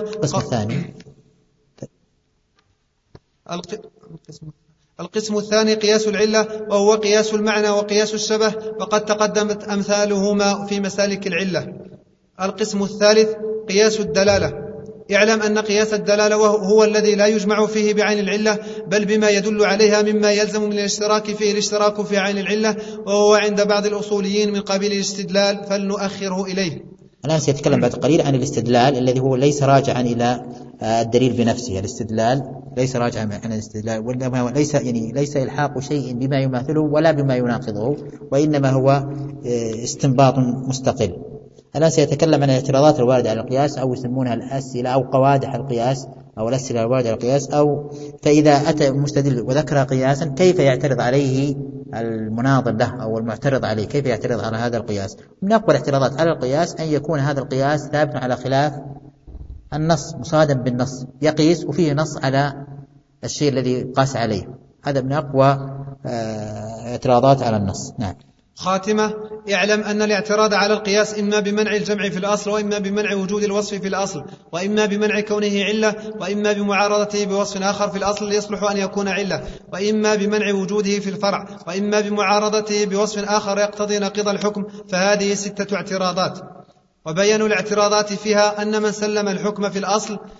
القسم الثاني قياس العلة، وهو قياس المعنى وقياس الشبه، وقد تقدمت أمثالهما في مسالك العلة. القسم الثالث قياس الدلالة. اعلم أن قياس الدلالة هو الذي لا يجمع فيه بعين العلة بل بما يدل عليها مما يلزم من الاشتراك فيه الاشتراك في عين العلة، وهو عند بعض الأصوليين من قبيل الاستدلال، فلنؤخره إليه. الآن سيتكلم بعد قليل عن الاستدلال الذي هو ليس راجعا إلى الدليل بنفسه. الاستدلال ليس راجعا عن الاستدلال، وإنما ليس إلحاق شيء بما يماثله ولا بما يناقضه، وإنما هو استنباط مستقل. الآن سيتكلم عن الاعتراضات الواردة على القياس، أو يسمونها الأسئلة أو قوادح القياس، أو الأسئلة الواردة على القياس، أو فإذا أتى المستدل وذكر قياسا كيف يعترض عليه المناظر له أو المعترض عليه، كيف يعترض على هذا القياس. من أكبر الاعتراضات على القياس أن يكون هذا القياس ثابت على خلاف النص، مصادم بالنص، يقيس وفيه نص على الشيء الذي قاس عليه. هذا من أقوى اعتراضات على النص. نعم. خاتمة: اعلم أن الاعتراض على القياس إما بمنع الجمع في الأصل، وإما بمنع وجود الوصف في الأصل، وإما بمنع كونه علة، وإما بمعارضته بوصف آخر في الأصل يصلح أن يكون علة، وإما بمنع وجوده في الفرع، وإما بمعارضته بوصف آخر يقتضي نقض الحكم. فهذه 6 اعتراضات. وبيان الاعتراضات فيها أن من سلم الحكم في الأصل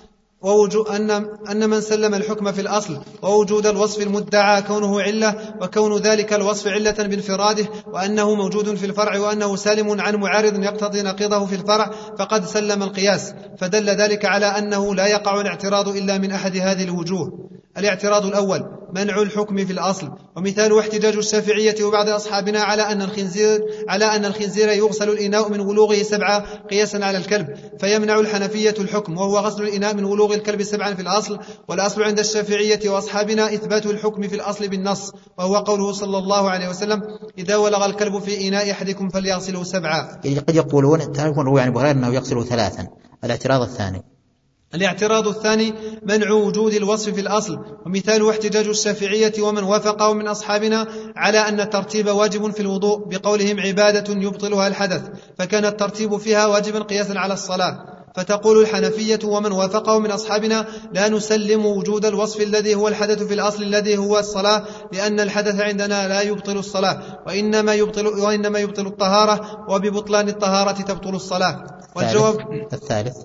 أن من سلم الحكم في الأصل ووجود الوصف المدعى كونه علة وكون ذلك الوصف علة بانفراده وأنه موجود في الفرع وأنه سالم عن معارض يقتضي نقيضه في الفرع فقد سلم القياس، فدل ذلك على أنه لا يقع الاعتراض إلا من أحد هذه الوجوه. الاعتراض الأول منع الحكم في الأصل، ومثاله احتجاج الشافعية وبعض أصحابنا على أن الخنزير يغسل الإناء من ولوغه 7 قياسا على الكلب، فيمنع الحنفية الحكم وهو غسل الإناء من ولوغ الكلب 7 في الأصل. والأصل عند الشافعية وأصحابنا إثبات الحكم في الأصل بالنص، وهو قوله صلى الله عليه وسلم إذا ولغ الكلب في إناء أحدكم فليغسله 7. قد يقولون تعرفون روي عن أبي هريرة أنه يغسله 3. الاعتراض الثاني منع وجود الوصف في الأصل، ومثاله احتجاج الشافعية ومن وافقه من أصحابنا على أن الترتيب واجب في الوضوء بقولهم عبادة يبطلها الحدث، فكان الترتيب فيها واجبا قياسا على الصلاة. فتقول الحنفية ومن وافقه من أصحابنا لا نسلم وجود الوصف الذي هو الحدث في الأصل الذي هو الصلاة، لأن الحدث عندنا لا يبطل الصلاة وإنما يبطل الطهارة، وببطلان الطهارة تبطل الصلاة. والجواب الثالث.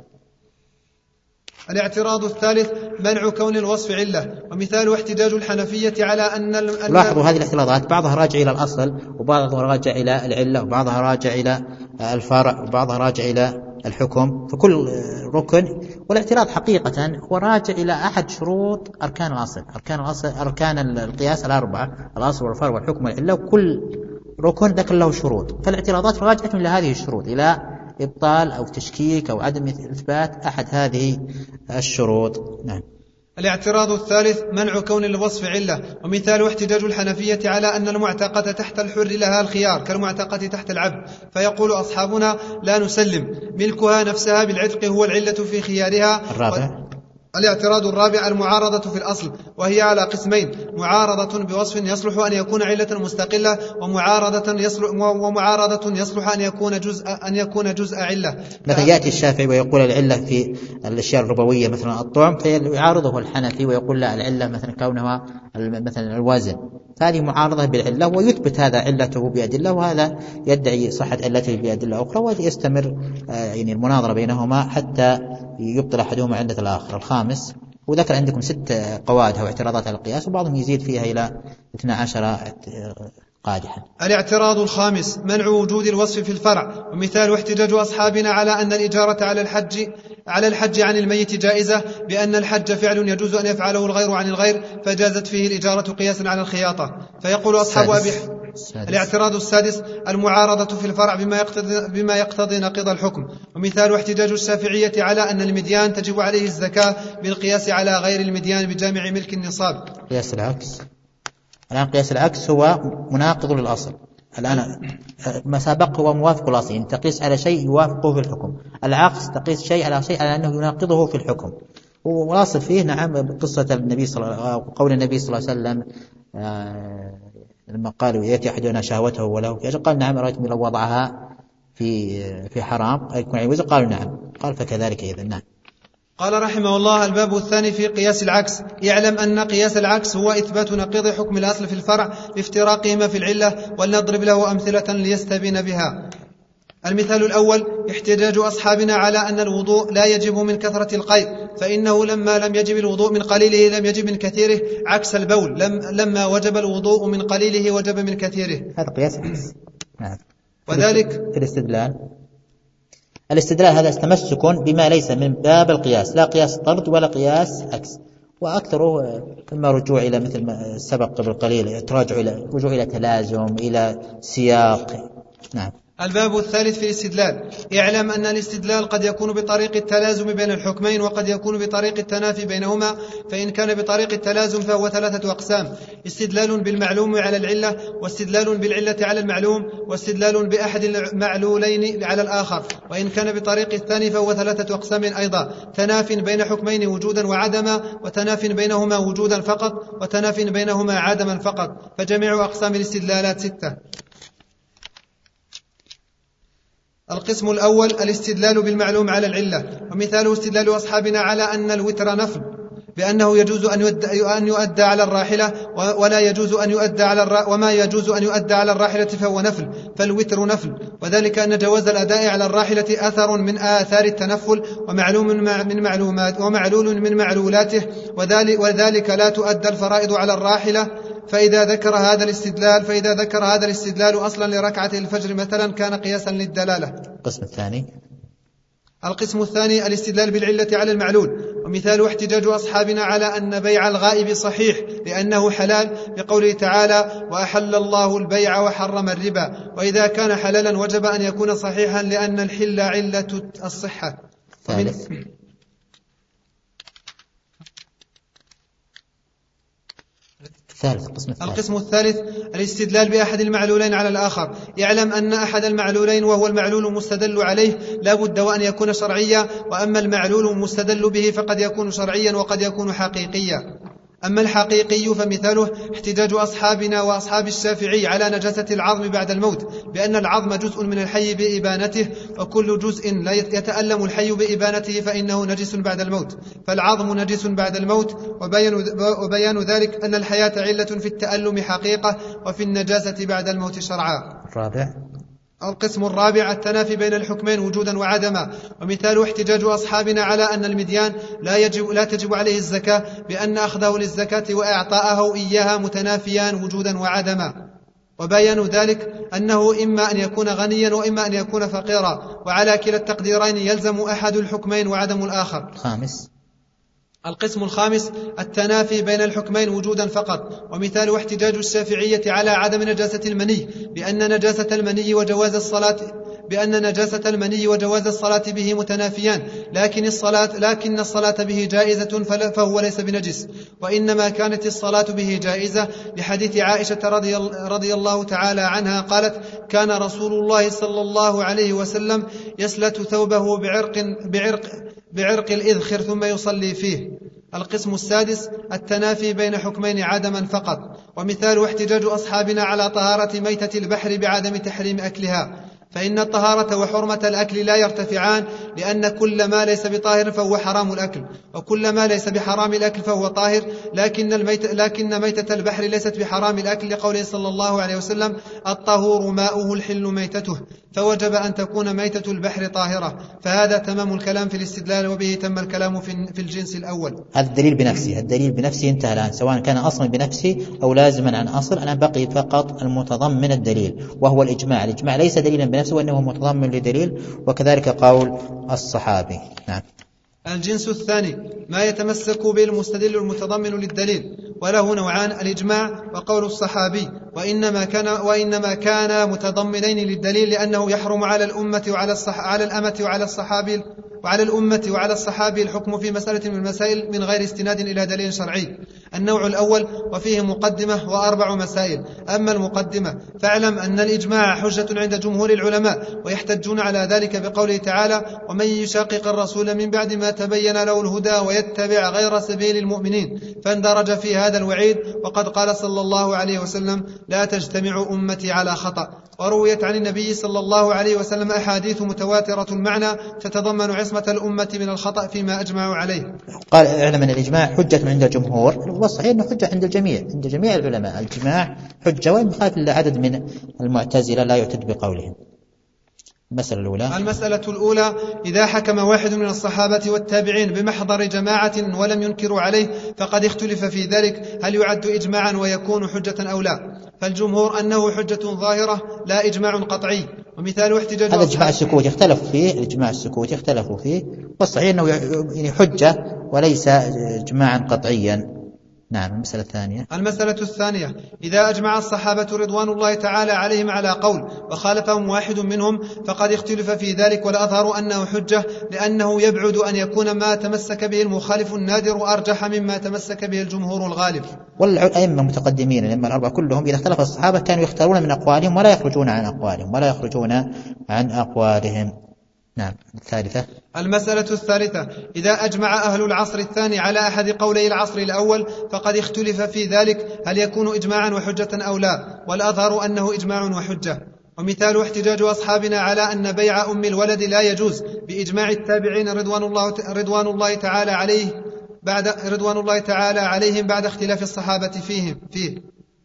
الاعتراض الثالث منع كون الوصف علة، ومثال احتجاج الحنفية على أن لاحظوا هذه الاعتراضات بعضها راجع إلى الأصل وبعضها راجع إلى العلة وبعضها راجع إلى الفرع وبعضها راجع إلى الحكم، فكل ركن. والاعتراض حقيقة هو راجع إلى أحد شروط أركان الأصل، أركان القياس 4: الأصل والفرع والحكم والعلة، وكل ركن ذكر له شروط، فالاعتراضات راجعة إلى هذه الشروط، إلى إبطال أو تشكيك أو عدم إثبات أحد هذه الشروط. نعم. الاعتراض الثالث منع كون الوصف علة، ومثال احتجاج الحنفية على أن المعتقة تحت الحر لها الخيار كالمعتقة تحت العبد، فيقول أصحابنا لا نسلم، ملكها نفسها بالعتق هو العلة في خيارها. الرابع. الاعتراض الرابع المعارضة في الأصل، وهي على قسمين: معارضة بوصف يصلح أن يكون علة مستقلة، ومعارضة يصلح أن يكون جزء علة. مثلا يأتي الشافعي ويقول العلة في الأشياء الربوية مثلا الطعم، فيعارضه الحنفي ويقول لا العلة مثلا كونها مثلا الوزن، فهذه معارضة بالعلة، ويثبت هذا علته بأدلة وهذا يدعي صحة علته بأدلة أخرى، ويستمر يعني المناظرة بينهما حتى يبطل أحدهما علة الآخر. الخامس، وذكر عندكم 6 قواعد أو اعتراضات على القياس، وبعضهم يزيد فيها إلى 12 قادحا. الاعتراض الخامس منع وجود الوصف في الفرع، ومثال احتجاج أصحابنا على أن الإجارة على الحج عن الميت جائزة، بأن الحج فعل يجوز أن يفعله الغير عن الغير، فجازت فيه الإجارة قياسا على الخياطة. فيقول أصحاب أبي الاعتراض السادس المعارضة في الفرع بما يقتضي نقض الحكم، ومثال احتجاج الشافعية على أن المديان تجب عليه الزكاة بالقياس على غير المديان بجامع ملك النصاب. قياس العكس. الآن قياس العكس هو مناقض للأصل، الآن ما سبق هو موافق للأصل، يعني تقيس على شيء يوافقه في الحكم، العكس تقيس شيء على أنه يناقضه في الحكم. والأصل فيه نعم قصة قول النبي صلى الله عليه وسلم لما قالوا يأتي أحدنا شهوته وله في أجل، قال نعم رأيتم لو وضعها في حرام يكون عليه وزر، قالوا نعم، قال فكذلك إذا. نعم. قال رحمه الله: الباب الثاني في قياس العكس. يعلم أن قياس العكس هو إثبات نقيض حكم الأصل في الفرع لافتراقهما في العلة، ولنضرب له أمثلة ليستبين بها. المثال الأول احتجاج أصحابنا على أن الوضوء لا يجب من كثرة القيء، فإنه لما لم يجب الوضوء من قليله لم يجب من كثيره، عكس البول لما وجب الوضوء من قليله وجب من كثيره. هذا قياس العكس. نعم. وذلك في الاستدلال هذا تمسك بما ليس من باب القياس، لا قياس طرد ولا قياس عكس، وأكثره إما رجوع إلى مثل ما سبق قبل قليل، رجوع إلى تلازم، إلى سياق. نعم. الباب الثالث في الاستدلال. يعلم أن الاستدلال قد يكون بطريق التلازم بين الحكمين، وقد يكون بطريق التنافي بينهما. فإن كان بطريق التلازم فهو 3 أقسام: استدلال بالمعلوم على العلة، واستدلال بالعلة على المعلوم، واستدلال بأحد المعلولين على الآخر. وإن كان بطريق الثاني فهو 3 أقسام أيضا: تناف بين حكمين وجودا وعدما، وتناف بينهما وجودا فقط، وتناف بينهما عدما فقط. فجميع أقسام الاستدلالات 6. القسم الأول الاستدلال بالمعلوم على العلة، ومثاله استدلال أصحابنا على أن الوتر نفل بأنه يجوز أن يؤدى على الراحلة ولا يجوز أن يؤدى وما يجوز أن يؤدى على الراحلة فهو نفل، فالوتر نفل، وذلك أن جواز الأداء على الراحلة أثر من آثار التنفل ومعلول من معلولاته، وذلك لا تؤدى الفرائض على الراحلة. فإذا ذكر هذا الاستدلال أصلا لركعة الفجر مثلا كان قياسا للدلالة. القسم الثاني الاستدلال بالعلة على المعلول، ومثال احتجاج أصحابنا على أن بيع الغائب صحيح لأنه حلال بقوله تعالى وأحل الله البيع وحرم الربا، وإذا كان حلالا وجب أن يكون صحيحا لأن الحل علة الصحة. القسم الثالث الاستدلال بأحد المعلولين على الآخر. يعلم أن أحد المعلولين وهو المعلول المستدل عليه لا بد وأن يكون شرعيا، وأما المعلول المستدل به فقد يكون شرعيا وقد يكون حقيقيا. أما الحقيقي فمثاله احتجاج أصحابنا وأصحاب الشافعي على نجاسة العظم بعد الموت بأن العظم جزء من الحي بإبانته، وكل جزء لا يتألم الحي بإبانته فإنه نجس بعد الموت، فالعظم نجس بعد الموت. وبيان ذلك أن الحياة علة في التألم حقيقة وفي النجاسة بعد الموت شرعا. القسم الرابع التنافي بين الحكمين وجودا وعدما، ومثال احتجاج أصحابنا على أن المديان لا تجب عليه الزكاة بأن أخذه للزكاة وإعطاءه إياها متنافيان وجودا وعدما، وبيان ذلك أنه إما أن يكون غنيا وإما أن يكون فقيرا، وعلى كلا التقديرين يلزم أحد الحكمين وعدم الآخر. القسم الخامس التنافي بين الحكمين وجودا فقط، ومثال احتجاج الشافعية على عدم نجاسة المني بأن نجاسة المني وجواز الصلاة به متنافيان، لكن الصلاة به جائزة فهو ليس بنجس، وإنما كانت الصلاة به جائزة لحديث عائشة رضي الله تعالى عنها قالت كان رسول الله صلى الله عليه وسلم يسلت ثوبه بعرق الإذخر ثم يصلي فيه. القسم السادس التنافي بين حكمين عدما فقط، ومثال احتجاج أصحابنا على طهارة ميتة البحر بعدم تحريم أكلها، فإن الطهارة وحرمة الأكل لا يرتفعان، لأن كل ما ليس بطاهر فهو حرام الأكل، وكل ما ليس بحرام الأكل فهو طاهر، لكن ميتة البحر ليست بحرام الأكل لقوله صلى الله عليه وسلم الطهور ماؤه الحل ميتته، فوجب أن تكون ميتة البحر طاهرة. فهذا تمام الكلام في الاستدلال، وبه تم الكلام في الجنس الأول. هذا الدليل بنفسه انتهى الآن، سواء كان أصلا بنفسه أو لازما عن أصل. أنا بقي فقط المتضمن الدليل وهو الإجماع ليس دليلا بنفسه وأنه متضمن لدليل، وكذلك قول الصحابي. نعم. الجنس الثاني ما يتمسك به المستدل المتضمن للدليل، وله نوعان: الإجماع وقول الصحابي، وإنما كان متضمنين للدليل لأنه يحرم على الأمة وعلى الصحابي الحكم في مسألة من المسائل من غير استناد إلى دليل شرعي. النوع الأول وفيه مقدمة و4 مسائل. أما المقدمة فاعلم أن الإجماع حجة عند جمهور العلماء، ويحتجون على ذلك بقوله تعالى ومن يشاقق الرسول من بعد ما تبين له الهدى ويتبع غير سبيل المؤمنين، فاندرج في هذا الوعيد. وقد قال صلى الله عليه وسلم لا تجتمع أمتي على خطأ. ورويت عن النبي صلى الله عليه وسلم أحاديث متواترة المعنى تتضمن عصمة الأمة من الخطأ فيما أجمعوا عليه. قال اعلم أن الإجماع حجة عند الجمهور، والصحيح أنه حجة عند جميع العلماء. الإجماع حجة، وإن خالف إلا عدد من المعتزلة لا يعتد بقولهم. المسألة الأولى إذا حكم واحد من الصحابة والتابعين بمحضر جماعة ولم ينكروا عليه فقد اختلف في ذلك هل يعد إجماعا ويكون حجة أو لا. فالجمهور أنه حجة ظاهرة لا إجماع قطعي. ومثال احتجاج هذا الإجماع السكوتي اختلفوا فيه، والصحيح أنه يعني حجة وليس إجماعا قطعيا. نعم. المسألة الثانية إذا أجمع الصحابة رضوان الله تعالى عليهم على قول وخالفهم واحد منهم فقد اختلف في ذلك، والأظهر أنه حجة لأنه يبعد أن يكون ما تمسك به المخالف النادر أرجح مما تمسك به الجمهور الغالب. والأئمة المتقدمين الأئمة الأربعة كلهم إذا اختلف الصحابة كانوا يختارون من أقوالهم ولا يخرجون عن أقوالهم. نعم. الثالثة المسألة الثالثة إذا أجمع أهل العصر الثاني على أحد قولي العصر الأول فقد اختلف في ذلك هل يكون إجماعا وحجة أو لا، والأظهر أنه إجماع وحجة. ومثال احتجاج أصحابنا على أن بيع أم الولد لا يجوز بإجماع التابعين رضوان الله تعالى بعد رضوان الله تعالى عليهم بعد اختلاف الصحابة فيه.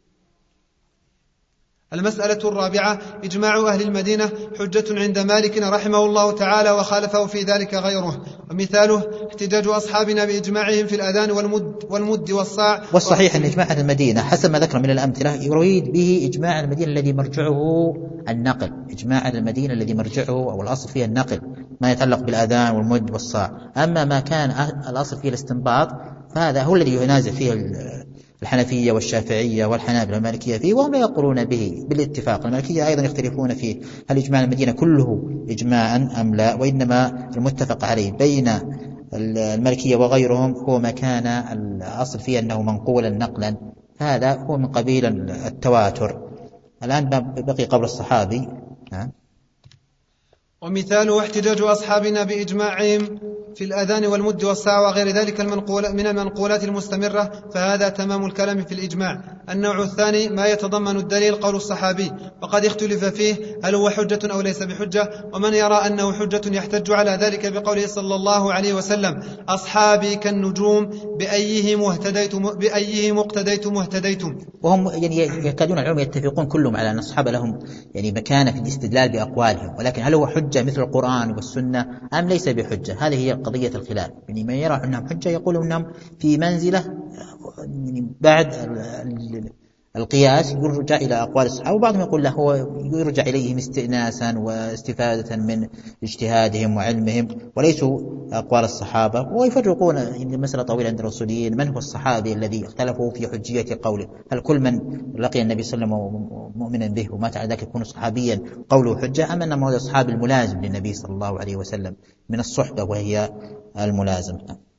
المسألة الرابعة: إجماع أهل المدينة حجة عند مالك رحمه الله تعالى، وخالفه في ذلك غيره. ومثاله احتجاج أصحابنا بإجماعهم في الأذان والمد والصاع. والصحيح أن إجماع المدينة حسب ما ذكر من الأمثلة يريد به إجماع المدينة الذي مرجعه النقل، إجماع المدينة الذي مرجعه أو الأصل فيه النقل ما يتعلق بالأذان والمد والصاع. أما ما كان الأصل فيه الاستنباط فهذا هو الذي ينازع فيه الحنفية والشافعية والحنابلة والمالكية فيه، وهم لا يقولون به بالاتفاق. المالكية أيضا يختلفون فيه هل إجماع المدينة كله إجماعا أم لا، وإنما المتفق عليه بين المالكية وغيرهم هو ما كان الأصل فيه أنه منقولا نقلا، هذا هو من قبيل التواتر. الآن بقي قبل الصحابي. ومثاله احتجاج أصحابنا بإجماعهم في الأذان والمد والساعة وغير ذلك من المنقولات المستمرة، فهذا تمام الكلام في الإجماع. النوع الثاني ما يتضمن الدليل قول الصحابي، وقد اختلف فيه هل هو حجة أو ليس بحجة، ومن يرى أنه حجة يحتج على ذلك بقوله صلى الله عليه وسلم: أصحابي كالنجوم بأيهم اقتديتم اهتديتم. وهم يعني يكادون العلماء يتفقون كلهم على أن الصحابة لهم يعني مكانة في الاستدلال بأقوالهم، ولكن هل هو حجة مثل القرآن والسنة أم ليس بحجة؟ هذه هي قضية الخلاف. يعني من يرى أنهم حجة يقول أنهم في منزلة يعني بعد القياس يرجع إلى أقوال الصحابة، وبعضهم يقول له هو يرجع إليهم استئناسا واستفادة من اجتهادهم وعلمهم وليسوا أقوال الصحابة. ويفرقون يعني مسألة طويلة عند الرسوليين من هو الصحابي الذي اختلفوا في حجية قوله، هل كل من لقي النبي صلى الله عليه وسلم مؤمنا به ومات على ذلك يكون صحابيا قوله حجة، أم أنه هو الصحابي الملازم للنبي صلى الله عليه وسلم من الصحبة وهي الملازم.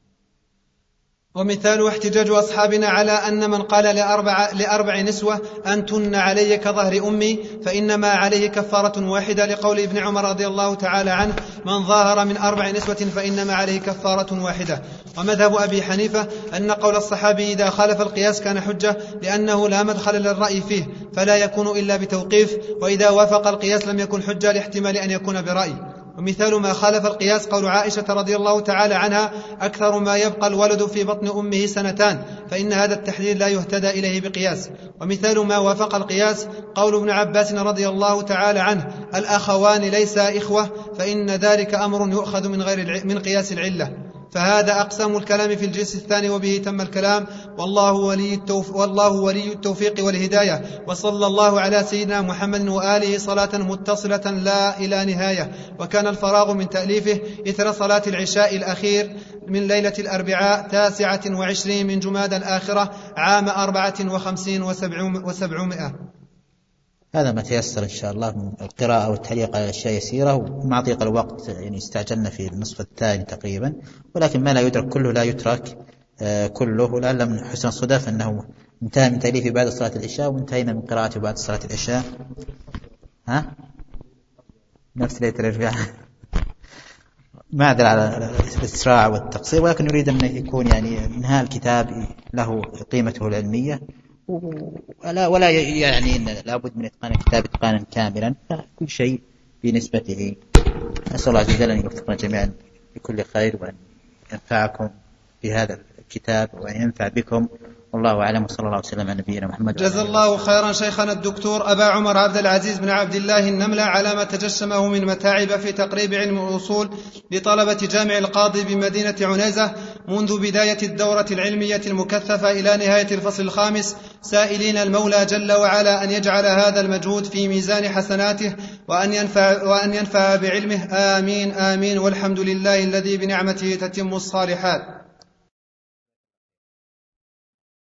ومثال احتجاج أصحابنا على أن من قال لأربع نسوة أنتن علي كظهر أمي فإنما عليه كفارة واحدة، لقول ابن عمر رضي الله تعالى عنه: من ظاهر من 4 نسوة فإنما عليه كفارة واحدة. ومذهب أبي حنيفة أن قول الصحابي إذا خالف القياس كان حجة، لأنه لا مدخل للرأي فيه فلا يكون إلا بتوقيف، وإذا وافق القياس لم يكن حجة لاحتمال أن يكون برأي. ومثال ما خالف القياس قول عائشة رضي الله تعالى عنها: أكثر ما يبقى الولد في بطن أمه 2 سنتان، فإن هذا التحديد لا يهتدى إليه بقياس. ومثال ما وافق القياس قول ابن عباس رضي الله تعالى عنه: الأخوان ليسا إخوة، فإن ذلك أمر يؤخذ من قياس العلة. فهذا أقسام الكلام في الجنس الثاني، وبه تم الكلام، والله ولي التوفيق والهداية. وصلى الله على سيدنا محمد وآله صلاة متصلة لا إلى نهاية. وكان الفراغ من تأليفه إثر صلاة العشاء الأخير من ليلة الأربعاء 29 من جمادى الآخرة عام 54 و700. هذا ما تيسر إن شاء الله من القراءة والتعليق على أشياء يسيرة، ومع ضيق الوقت يعني استعجلنا في النصف الثاني تقريبا، ولكن ما لا يدرك كله لا يترك كله. ولعل من حسن الصدف أنه انتهى من تأليفه بعد صلاة العشاء وانتهينا من قراءته بعد صلاة العشاء. نفس ليلة الأربعاء. معذرة على الإسراع والتقصير، ولكن نريد أن يكون يعني انهاء الكتاب له قيمته العلمية، ولا يعني إن لابد من إتقان الكتاب إتقانا كاملا، كل شيء بنسبته. أسأل الله عز وجل أن يوفقنا جميعا بكل خير، وأن ينفعكم بهذا الكتاب وأن ينفع بكم، والله أعلم. وصلى الله وسلم على نبينا محمد. جزا الله خيرا شيخنا الدكتور أبا عمر عبد العزيز بن عبد الله النملة على ما تجشمه من متاعب في تقريب علم الأصول لطلبة جامع القاضي بمدينة عنيزة منذ بداية الدورة العلمية المكثفة إلى نهاية الفصل الخامس، سائلين المولى جل وعلا أن يجعل هذا المجهود في ميزان حسناته وأن ينفع بعلمه. آمين آمين، والحمد لله الذي بنعمته تتم الصالحات.